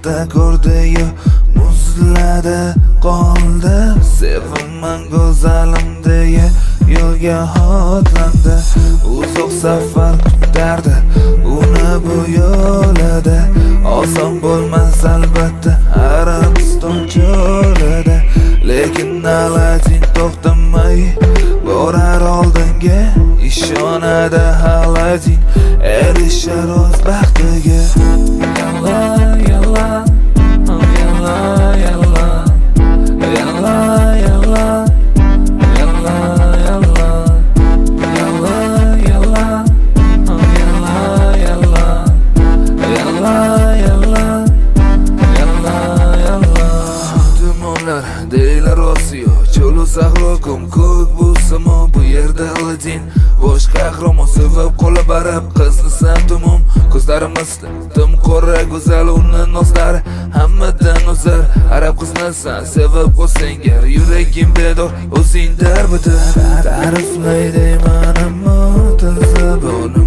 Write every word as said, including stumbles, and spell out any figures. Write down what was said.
marta ko'rdi-yu muzladi qoldi. Sevaman go'zalim deya yo'lga otlandi. Uzoq safar kutardi uni bu yo'lida. Oson bo'lmas albatta Arabiston cho'lida, lekin Aladin to'xtamay borar oldinga. Ishonadi Aladin erishar o'z baxtiga. Yalla yalla oh yalla yalla yalla yalla yalla yalla yalla yalla oh yalla yalla yalla yalla yalla yalla. Tumonlar deylar Osiyo, cho'lu sahro kum ko'k bu samo. Bu yerda Aladin bosh qahramon, sevib qo'li barab qizni santumum. Ko'zlarimizda tim qora go'zal uni nozlari hammadan o'zar. Arab qizni san sevib qo'ysang gar, yuragim bedor o'zing darbida. Ta'riflay deyman ammo til zaboni